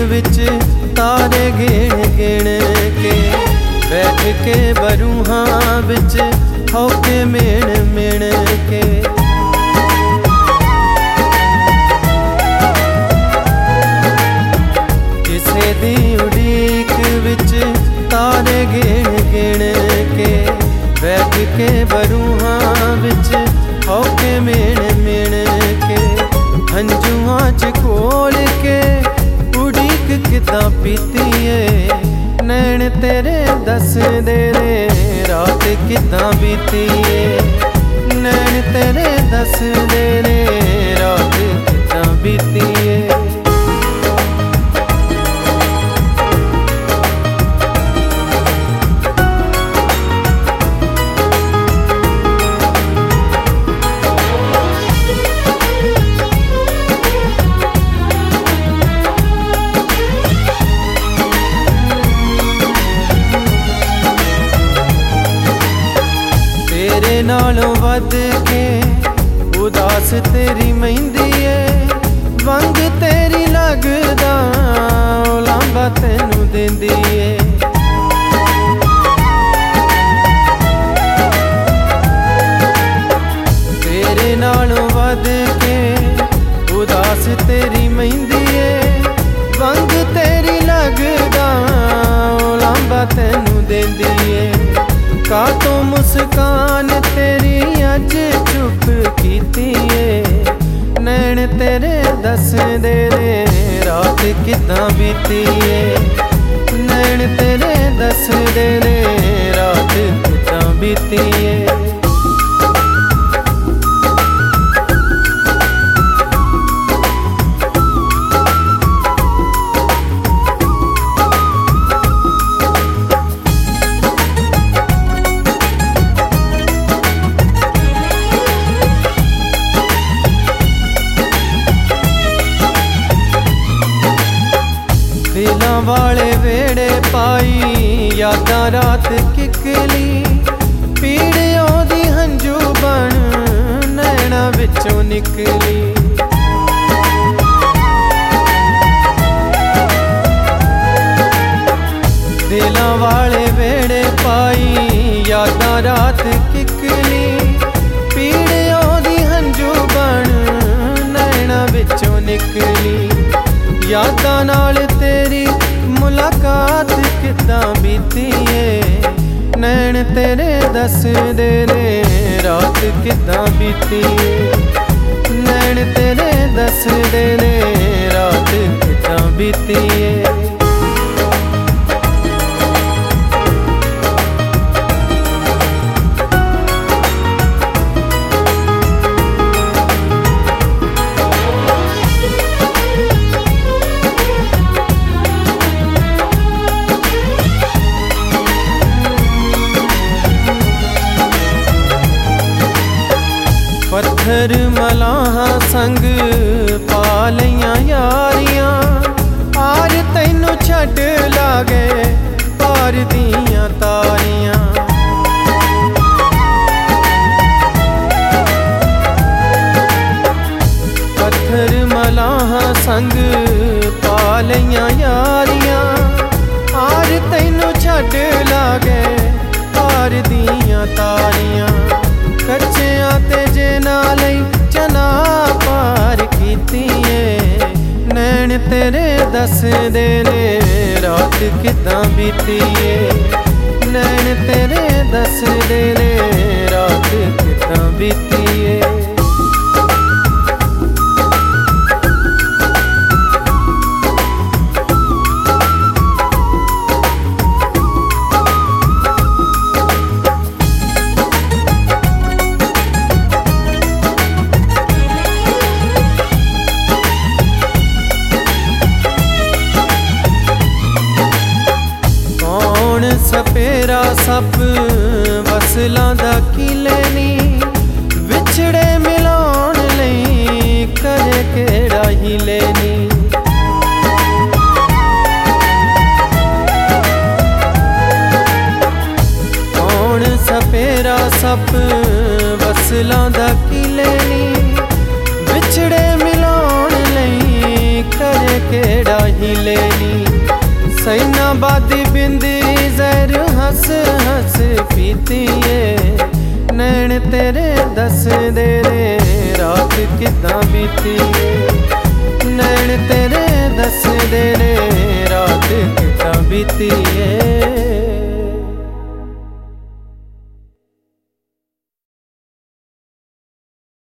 विच तारे गिण गिण के, बैठ के बरूहां विच होके मिण मिण के। किसे दी उड़ीक विच तारे गिण गिण के, बैठ के बरूहां विच होके मिण मिण के। हंजुआं च कोल के उड़ीक किदां पीतीए, नैन तेरे दस दे रे रात किदां बीतीए। नैन तेरे दस दे रे रात किदां बीतीए। तेरे नालों वध के उदास तेरी मेहंदी है, वंग तेरी लगदा लांबा तैनू देंदी है। तेरे नालों वध के उदास तेरी मेहंदी है, वंग तेरी लगदा लांबा तैनू देंदी है। का तो मुस्कान तेरी अज चुप कीती है, नैन तेरे दस दे रे रात किदां बीती है। नैन तेरे दस दे रे रात किदां बीती है। दिलां वाले वेड़े पाई यादां रात किकली, पीड़ ओदी हंजू बन नैना विचों निकली। दिलां वाले वेड़े पाई यादां रात किकली, पीड़ ओदी हंजू बन नैना विचों निकली। यादां नाल तेरी मुलाकात किदां बीती है, नैन तेरे दस दे रे रात किदां बीती है। नैन तेरे दस दे रे रात किदां बीती है। पत्थर मलाहां संग पा लईयां यारियां, आर तैनू छड्ड लागे पार दियां तारियां। पत्थर मलाहां संग पा लईयां यारियां, आर तैनू छड्ड लागे पार दियां तारियां। कच्चियां ते जे नाल चना पार कीती है, नैन तेरे दस दे रे रात किदां बीती है। नैन तेरे दस दे रे रात किदां बीती है। सपेरा सप वसलां दा किले नी, विछड़े मिलाउण लई करे केड़ा हिले नी। कौन सपेरा सप वसलां दा किले नी, विछड़े मिलाउण लई करे केड़ा हिले नी। बादी बिंदी जहर हंस हंस पीती है। नैन तेरे दस दे रे रात किदां बीती है। नैन तेरे दस दे रे रात किदां बीती है।